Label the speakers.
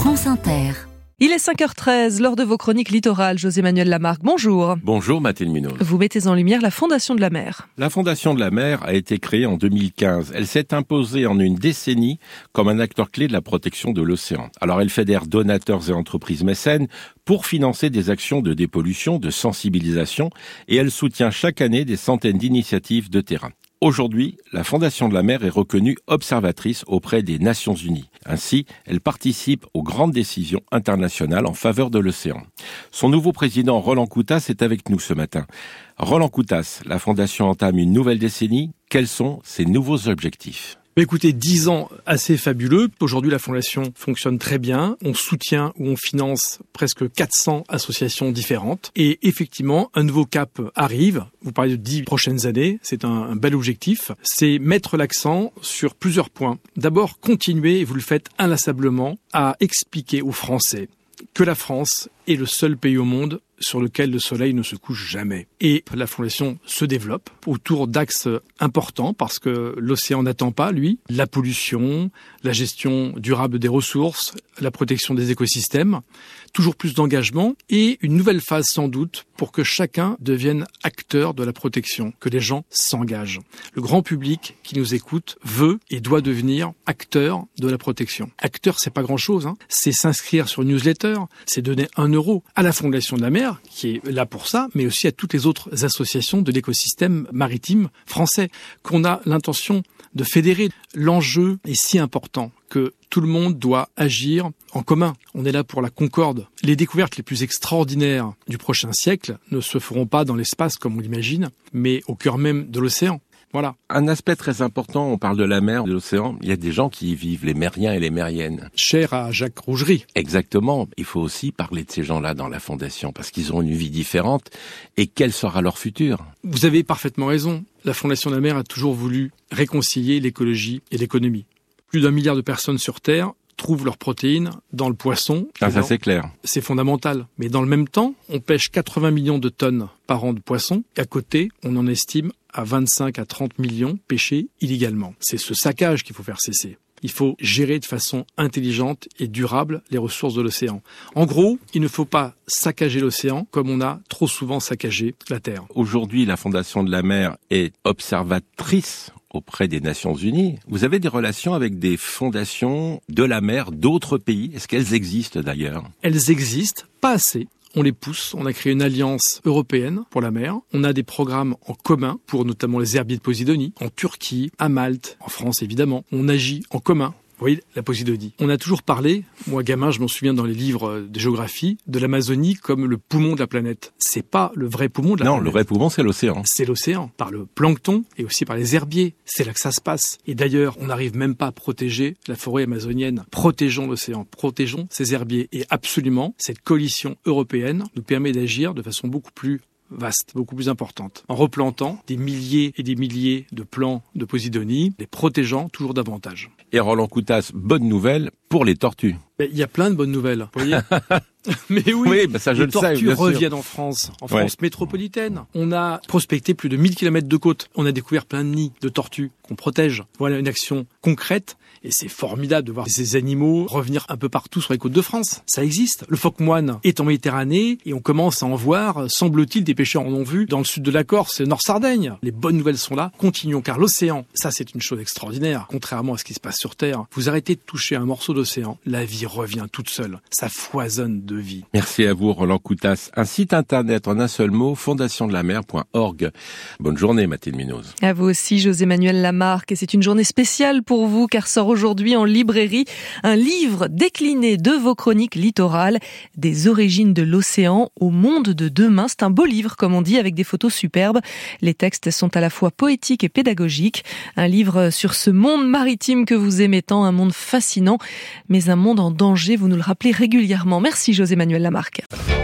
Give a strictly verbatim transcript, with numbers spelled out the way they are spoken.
Speaker 1: France Inter.
Speaker 2: Il est cinq heures treize, lors de vos chroniques littorales, José-Manuel Lamarque, bonjour.
Speaker 3: Bonjour Mathilde Munoz.
Speaker 2: Vous mettez en lumière la Fondation de la mer.
Speaker 3: La Fondation de la mer a été créée en deux mille quinze. Elle s'est imposée en une décennie comme un acteur clé de la protection de l'océan. Alors elle fédère donateurs et entreprises mécènes pour financer des actions de dépollution, de sensibilisation, et elle soutient chaque année des centaines d'initiatives de terrain. Aujourd'hui, la Fondation de la mer est reconnue observatrice auprès des Nations Unies. Ainsi, elle participe aux grandes décisions internationales en faveur de l'océan. Son nouveau président, Roland Coutas, est avec nous ce matin. Roland Coutas, la Fondation entame une nouvelle décennie. Quels sont ses nouveaux objectifs ?
Speaker 4: Écoutez, dix ans assez fabuleux. Aujourd'hui, la Fondation fonctionne très bien. On soutient ou on finance presque quatre cents associations différentes. Et effectivement, un nouveau cap arrive. Vous parlez de dix prochaines années. C'est un, un bel objectif. C'est mettre l'accent sur plusieurs points. D'abord, continuer, et vous le faites inlassablement, à expliquer aux Français que la France est le seul pays au monde sur lequel le soleil ne se couche jamais. Et la Fondation se développe autour d'axes importants parce que l'océan n'attend pas, lui, la pollution, la gestion durable des ressources, la protection des écosystèmes, toujours plus d'engagement et une nouvelle phase sans doute pour que chacun devienne acteur de la protection, que les gens s'engagent. Le grand public qui nous écoute veut et doit devenir acteur de la protection. Acteur, c'est pas grand-chose, hein. C'est s'inscrire sur une newsletter, c'est donner un euro à la Fondation de la mer, qui est là pour ça, mais aussi à toutes les autres associations de l'écosystème maritime français, qu'on a l'intention de fédérer. L'enjeu est si important que tout le monde doit agir en commun. On est là pour la concorde. Les découvertes les plus extraordinaires du prochain siècle ne se feront pas dans l'espace comme on l'imagine, mais au cœur même de l'océan. Voilà.
Speaker 3: Un aspect très important, on parle de la mer, de l'océan, il y a des gens qui y vivent, les mériens et les mériennes.
Speaker 4: Cher à Jacques Rougerie.
Speaker 3: Exactement. Il faut aussi parler de ces gens-là dans la Fondation, parce qu'ils ont une vie différente. Et quel sera leur futur ?
Speaker 4: Vous avez parfaitement raison. La Fondation de la mer a toujours voulu réconcilier l'écologie et l'économie. Plus d'un milliard de personnes sur Terre trouvent leurs protéines dans le poisson.
Speaker 3: Ah, ça
Speaker 4: dans...
Speaker 3: c'est clair.
Speaker 4: C'est fondamental. Mais dans le même temps, on pêche quatre-vingts millions de tonnes par an de poissons. À côté, on en estime à vingt-cinq à trente millions pêchés illégalement. C'est ce saccage qu'il faut faire cesser. Il faut gérer de façon intelligente et durable les ressources de l'océan. En gros, il ne faut pas saccager l'océan comme on a trop souvent saccagé la Terre.
Speaker 3: Aujourd'hui, la Fondation de la mer est observatrice auprès des Nations Unies. Vous avez des relations avec des fondations de la mer d'autres pays. Est-ce qu'elles existent d'ailleurs ?
Speaker 4: Elles existent, pas assez. On les pousse, on a créé une alliance européenne pour la mer. On a des programmes en commun pour notamment les herbiers de Posidonie, en Turquie, à Malte, en France évidemment. On agit en commun. Vous voyez, la Posidonie. On a toujours parlé, moi gamin, je m'en souviens dans les livres de géographie, de l'Amazonie comme le poumon de la planète. C'est pas le vrai poumon de la
Speaker 3: non,
Speaker 4: planète.
Speaker 3: Non, le vrai poumon, c'est l'océan.
Speaker 4: C'est l'océan, par le plancton et aussi par les herbiers. C'est là que ça se passe. Et d'ailleurs, on n'arrive même pas à protéger la forêt amazonienne. Protégeons l'océan, protégeons ces herbiers. Et absolument, cette coalition européenne nous permet d'agir de façon beaucoup plus vaste, beaucoup plus importante, en replantant des milliers et des milliers de plants de Posidonie, les protégeant toujours davantage.
Speaker 3: Et Roland Coutas, bonne nouvelle pour les tortues.
Speaker 4: Il y a plein de bonnes nouvelles, vous voyez. Mais oui,
Speaker 3: oui bah ça, je
Speaker 4: les
Speaker 3: le
Speaker 4: tortues
Speaker 3: sais,
Speaker 4: reviennent en France, en France
Speaker 3: ouais.
Speaker 4: métropolitaine. On a prospecté plus de mille kilomètres de côte. On a découvert plein de nids de tortues qu'on protège. Voilà une action concrète. Et c'est formidable de voir ces animaux revenir un peu partout sur les côtes de France. Ça existe. Le phoque moine est en Méditerranée et on commence à en voir, semble-t-il, des pêcheurs en ont vu dans le sud de la Corse et Nord-Sardaigne. Les bonnes nouvelles sont là. Continuons, car l'océan, ça c'est une chose extraordinaire. Contrairement à ce qui se passe sur Terre, vous arrêtez de toucher un morceau d'océan, la vie revient toute seule. Ça foisonne de vie.
Speaker 3: Merci à vous, Roland Coutas. Un site internet en un seul mot, fondation de la mer point org. Bonne journée, Mathilde Munoz.
Speaker 2: À vous aussi, José-Manuel Lamarque. Et c'est une journée spéciale pour vous, car sort aujourd'hui en librairie un livre décliné de vos chroniques littorales, des origines de l'océan au monde de demain. C'est un beau livre, comme on dit, avec des photos superbes. Les textes sont à la fois poétiques et pédagogiques. Un livre sur ce monde maritime que vous aimez tant, un monde fascinant, mais un monde en danger, vous nous le rappelez régulièrement. Merci José-Manuel Lamarque.